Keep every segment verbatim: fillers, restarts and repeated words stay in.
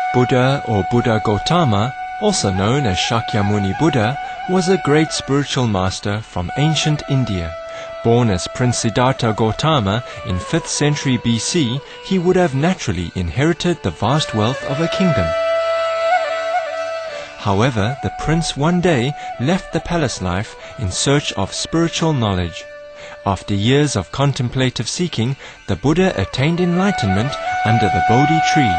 Buddha or Buddha Gautama, also known as Shakyamuni Buddha, was a great spiritual master from ancient India. Born as Prince Siddhartha Gautama in fifth century B C, he would have naturally inherited the vast wealth of a kingdom. However, the prince one day left the palace life in search of spiritual knowledge. After years of contemplative seeking, the Buddha attained enlightenment under the Bodhi tree.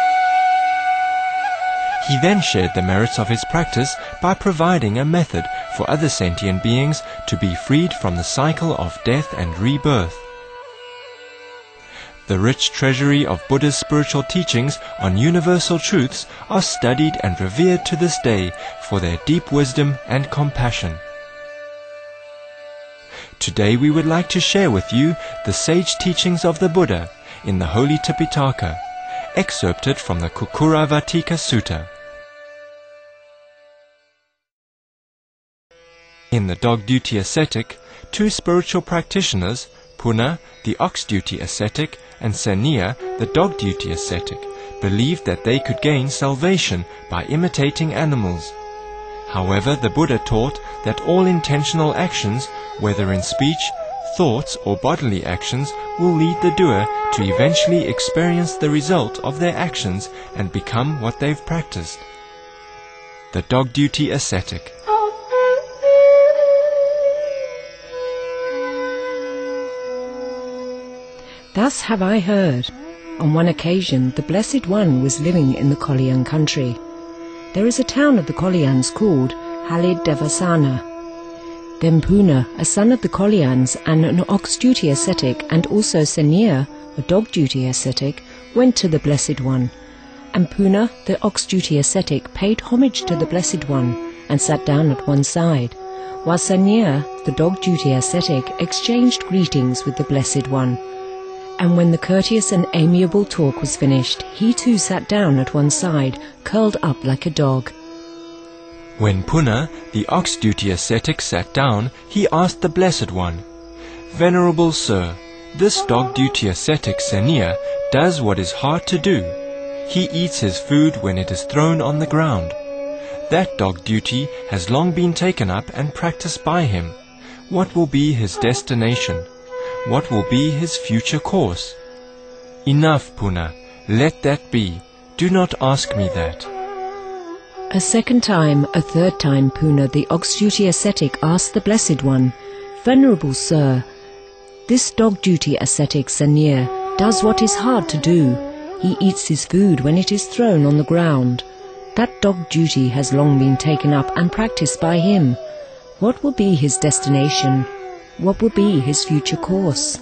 He then shared the merits of his practice by providing a method for other sentient beings to be freed from the cycle of death and rebirth. The rich treasury of Buddha's spiritual teachings on universal truths are studied and revered to this day for their deep wisdom and compassion. Today we would like to share with you the sage teachings of the Buddha in the Holy Tipitaka, excerpted from the Kukkuravatika Sutta. In the dog-duty ascetic, two spiritual practitioners, Puna, the ox-duty ascetic, and Saniya, the dog-duty ascetic, believed that they could gain salvation by imitating animals. However, the Buddha taught that all intentional actions, whether in speech, thoughts, or bodily actions, will lead the doer to eventually experience the result of their actions and become what they've practiced. The dog-duty ascetic. Thus have I heard. On one occasion the Blessed One was living in the Kolyan country. There is a town of the Kolyans called Halidevasana. Then Puna, a son of the Kolyans and an ox-duty ascetic, and also Saniya, a dog-duty ascetic, went to the Blessed One. And Puna, the ox-duty ascetic, paid homage to the Blessed One and sat down at one side, while Saniya, the dog-duty ascetic, exchanged greetings with the Blessed One. And when the courteous and amiable talk was finished, he too sat down at one side, curled up like a dog. When Puna, the ox-duty ascetic, sat down, he asked the Blessed One, "Venerable Sir, this dog-duty ascetic Saniya does what is hard to do. He eats his food when it is thrown on the ground. That dog-duty has long been taken up and practiced by him. What will be his destination? What will be his future course?" "Enough, Puna. Let that be. Do not ask me that." A second time, a third time, Puna, the ox-duty ascetic, asked the Blessed One, "Venerable Sir, this dog-duty ascetic Saniya does what is hard to do. He eats his food when it is thrown on the ground. That dog-duty has long been taken up and practiced by him. What will be his destination? What will be his future course?"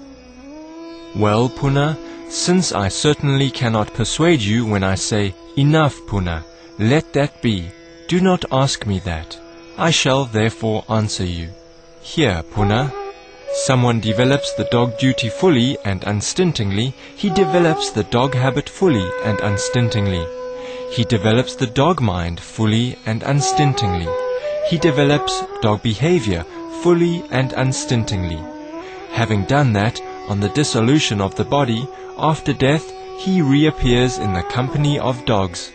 "Well, Puna, since I certainly cannot persuade you when I say, 'Enough, Puna, let that be. Do not ask me that.' I shall therefore answer you. Here, Puna. Someone develops the dog duty fully and unstintingly, he develops the dog habit fully and unstintingly. He develops the dog mind fully and unstintingly. He develops dog behavior fully and unstintingly. Having done that, on the dissolution of the body, after death, he reappears in the company of dogs."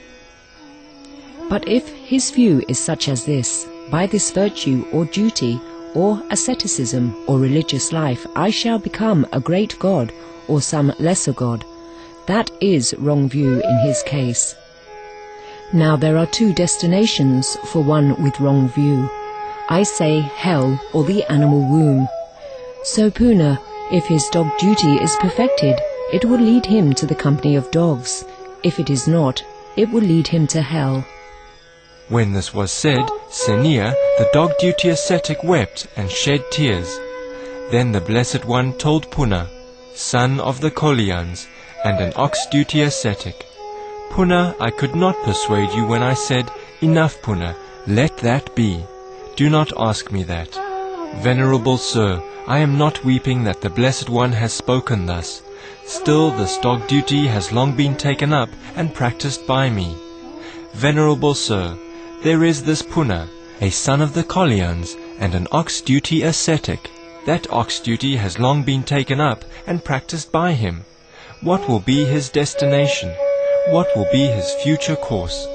But if his view is such as this, by this virtue or duty or asceticism or religious life I shall become a great god or some lesser god, that is wrong view in his case. Now there are two destinations for one with wrong view. I say hell or the animal womb. So Puna, if his dog duty is perfected, it will lead him to the company of dogs. If it is not, it will lead him to hell. When this was said, Saniya, the dog-duty ascetic, wept and shed tears. Then the Blessed One told Puna, son of the Kolyans and an ox-duty ascetic, "Puna, I could not persuade you when I said, 'Enough, Puna, let that be. Do not ask me that.' Venerable Sir, I am not weeping that the Blessed One has spoken thus. Still this dog duty has long been taken up and practiced by me. Venerable Sir, there is this Puna, a son of the Kolyans and an ox-duty ascetic. That ox-duty has long been taken up and practiced by him. What will be his destination? what will be his future course.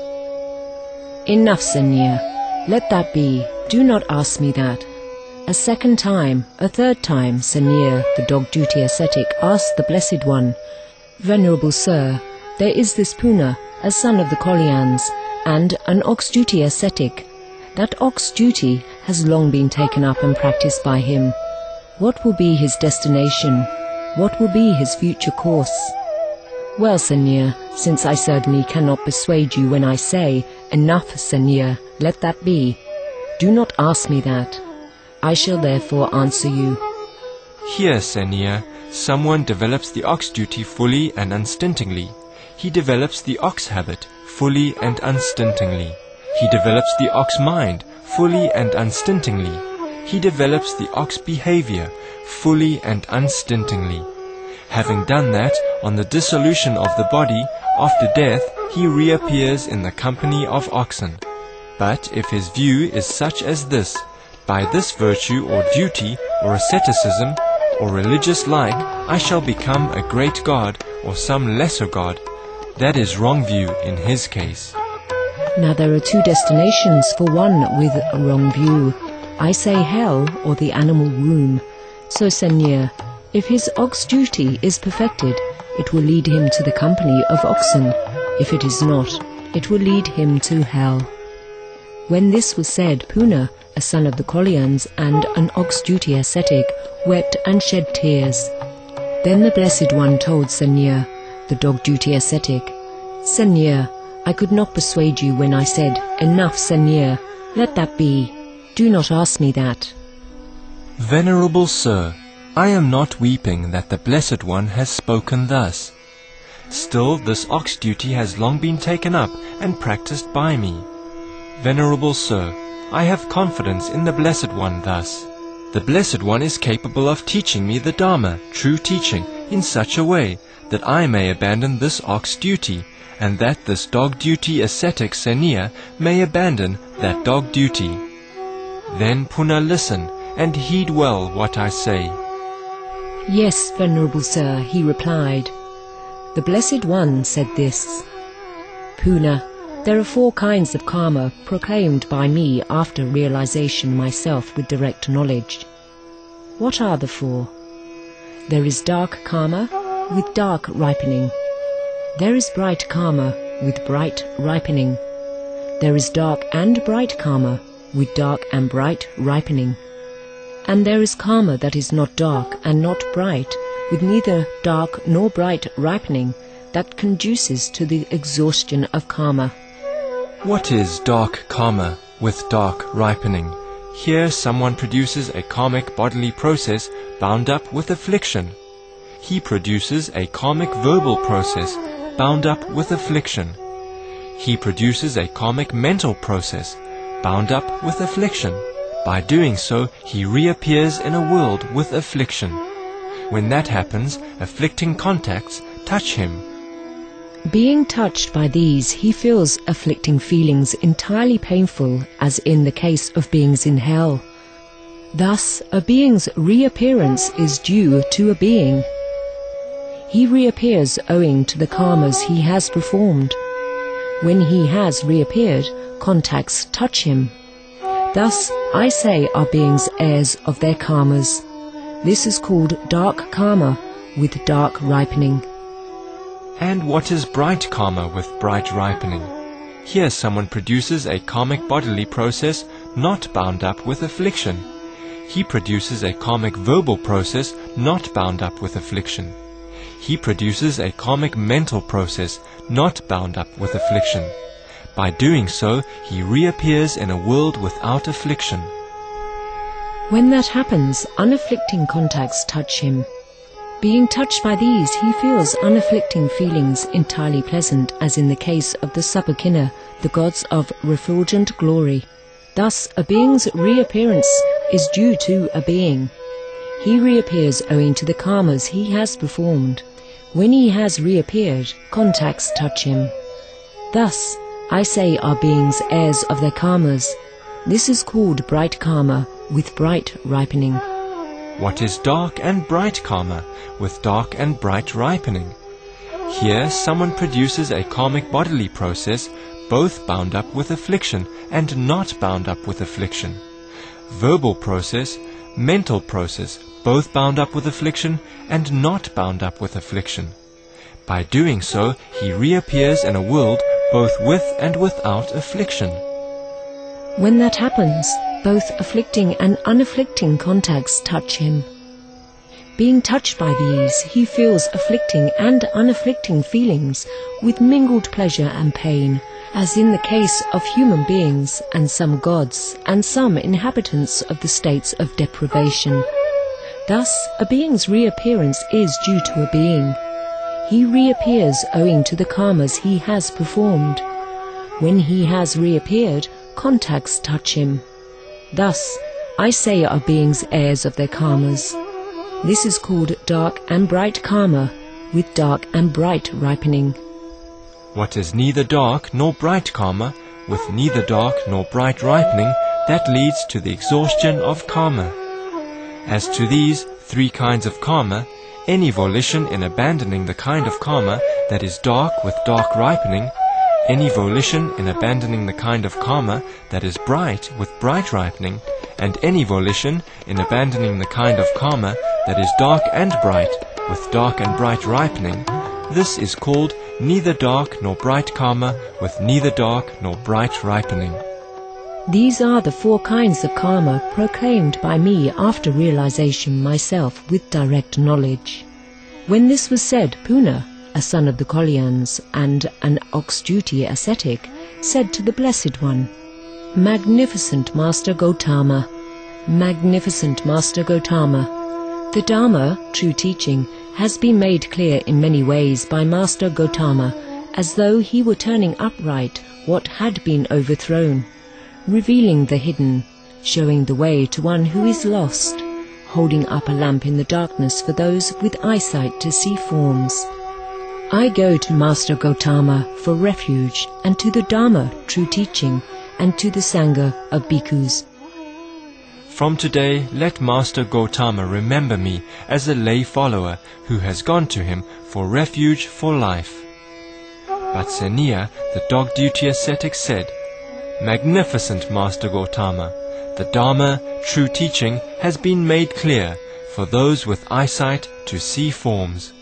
Enough, Senya. Let that be. Do not ask me that. A second time, a third time, Senya, the dog-duty ascetic, asked the Blessed One, Venerable Sir, there is this Puna, a son of the Kolyans, and an ox-duty ascetic. That ox-duty has long been taken up and practiced by him. What will be his destination? What will be his future course? Well, Senya, since I certainly cannot persuade you when I say, Enough, Senya, let that be. Do not ask me that. I shall therefore answer you. Here, Senya, someone develops the ox duty fully and unstintingly. He develops the ox habit fully and unstintingly. He develops the ox mind fully and unstintingly. He develops the ox behavior fully and unstintingly. Having done that, on the dissolution of the body, after death, he reappears in the company of oxen. But if his view is such as this, by this virtue or duty or asceticism or religious like, I shall become a great god or some lesser god, that is wrong view in his case. Now there are two destinations for one with a wrong view. I say hell or the animal womb. So, Senya, if his ox duty is perfected, it will lead him to the company of oxen. If it is not, it will lead him to hell. When this was said, Puna, a son of the Kolyans and an ox-duty ascetic, wept and shed tears. Then the Blessed One told Senya, the dog-duty ascetic, Senya, I could not persuade you when I said, Enough, Senya, let that be. Do not ask me that. Venerable Sir, I am not weeping that the Blessed One has spoken thus. Still this ox duty has long been taken up and practiced by me. Venerable Sir, I have confidence in the Blessed One thus. The Blessed One is capable of teaching me the Dharma, true teaching, in such a way that I may abandon this ox duty, and that this dog duty ascetic Senya may abandon that dog duty. Then Puna, listen and heed well what I say. Yes, Venerable Sir, he replied. The Blessed One said this, Puna, there are four kinds of karma proclaimed by me after realization myself with direct knowledge. What are the four? There is dark karma with dark ripening. There is bright karma with bright ripening. There is dark and bright karma with dark and bright ripening. And there is karma that is not dark and not bright, with neither dark nor bright ripening, that conduces to the exhaustion of karma. What is dark karma with dark ripening? Here someone produces a karmic bodily process bound up with affliction. He produces a karmic verbal process bound up with affliction. He produces a karmic mental process bound up with affliction. By doing so, he reappears in a world with affliction. When that happens, afflicting contacts touch him. Being touched by these, he feels afflicting feelings entirely painful, as in the case of beings in hell. Thus, a being's reappearance is due to a being. He reappears owing to the karmas he has performed. When he has reappeared, contacts touch him. Thus, I say are beings heirs of their karmas. This is called dark karma with dark ripening. And what is bright karma with bright ripening? Here someone produces a karmic bodily process not bound up with affliction. He produces a karmic verbal process not bound up with affliction. He produces a karmic mental process not bound up with affliction. By doing so, he reappears in a world without affliction. When that happens, unafflicting contacts touch him. Being touched by these, he feels unafflicting feelings entirely pleasant, as in the case of the Sabukina, the gods of refulgent glory. Thus, a being's reappearance is due to a being. He reappears owing to the karmas he has performed. When he has reappeared, contacts touch him. Thus, I say are beings heirs of their karmas. This is called bright karma with bright ripening. What is dark and bright karma with dark and bright ripening? Here someone produces a karmic bodily process, both bound up with affliction and not bound up with affliction. Verbal process, mental process, both bound up with affliction and not bound up with affliction. By doing so, he reappears in a world both with and without affliction. When that happens, both afflicting and unafflicting contacts touch him. Being touched by these, he feels afflicting and unafflicting feelings with mingled pleasure and pain, as in the case of human beings and some gods and some inhabitants of the states of deprivation. Thus, a being's reappearance is due to a being. He reappears owing to the karmas he has performed. When he has reappeared, contacts touch him. Thus, I say are beings heirs of their karmas. This is called dark and bright karma, with dark and bright ripening. What is neither dark nor bright karma, with neither dark nor bright ripening, that leads to the exhaustion of karma. As to these three kinds of karma, any volition in abandoning the kind of karma that is dark with dark ripening, any volition in abandoning the kind of karma that is bright with bright ripening, and any volition in abandoning the kind of karma that is dark and bright with dark and bright ripening, this is called neither dark nor bright karma with neither dark nor bright ripening. These are the four kinds of karma proclaimed by me after realization myself with direct knowledge. When this was said, Puna, a son of the Kalyans and an ox-duty ascetic, said to the Blessed One, "Magnificent Master Gautama, magnificent Master Gautama, the Dharma, true teaching, has been made clear in many ways by Master Gautama, as though he were turning upright what had been overthrown, revealing the hidden, showing the way to one who is lost, holding up a lamp in the darkness for those with eyesight to see forms. I go to Master Gautama for refuge, and to the Dharma, true teaching, and to the Sangha of bhikkhus. From today, let Master Gautama remember me as a lay follower who has gone to him for refuge for life." But Seniya, the dog-duty ascetic, said, "Magnificent Master Gautama, the Dharma, true teaching, has been made clear for those with eyesight to see forms."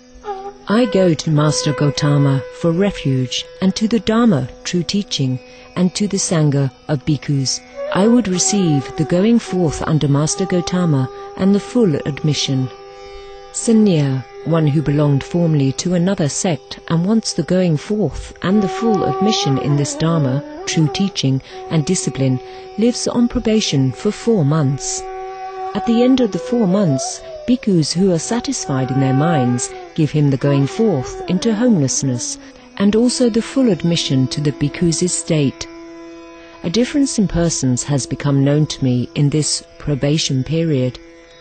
I go to Master Gautama for refuge, and to the Dharma, true teaching, and to the Sangha of bhikkhus. I would receive the going forth under Master Gautama and the full admission. Seniya, one who belonged formerly to another sect and wants the going forth and the full admission in this Dharma, true teaching and discipline, lives on probation for four months. At the end of the four months, bhikkhus who are satisfied in their minds give him the going forth into homelessness and also the full admission to the bhikkhus' state. A difference in persons has become known to me in this probation period.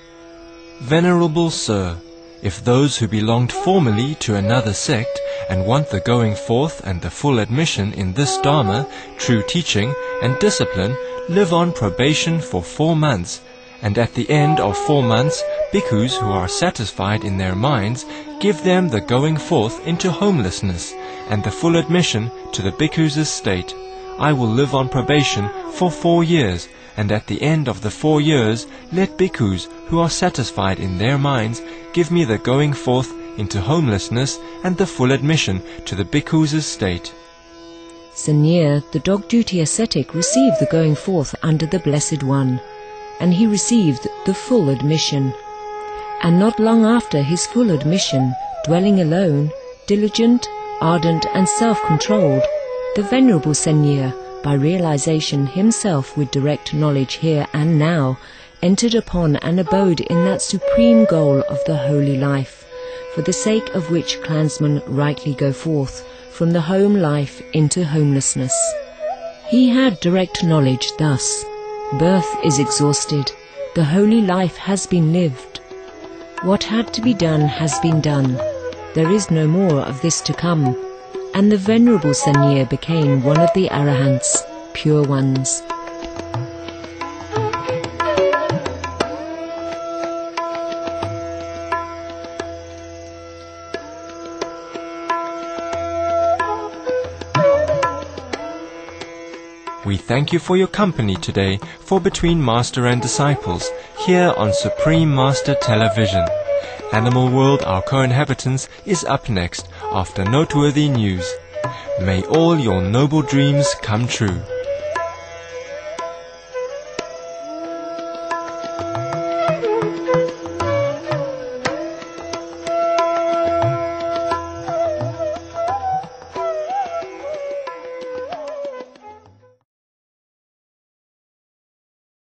Venerable Sir, if those who belonged formerly to another sect and want the going forth and the full admission in this Dharma, true teaching and discipline, live on probation for four months, and at the end of four months, bhikkhus who are satisfied in their minds give them the going forth into homelessness and the full admission to the bhikkhus' state, I will live on probation for four years, and at the end of the four years, let bhikkhus who are satisfied in their minds give me the going forth into homelessness and the full admission to the bhikkhus' state." Seniya, the dog-duty ascetic, received the going forth under the Blessed One, and he received the full admission. And not long after his full admission, dwelling alone, diligent, ardent and self-controlled, the Venerable Seniya, by realization himself with direct knowledge here and now, entered upon an abode in that supreme goal of the holy life, for the sake of which clansmen rightly go forth from the home life into homelessness. He had direct knowledge thus: birth is exhausted, the holy life has been lived. What had to be done has been done, there is no more of this to come. And the Venerable Seniya became one of the Arahants, pure ones. We thank you for your company today for Between Master and Disciples, here on Supreme Master Television. Animal World, Our Co-Inhabitants is up next after noteworthy news. May all your noble dreams come true.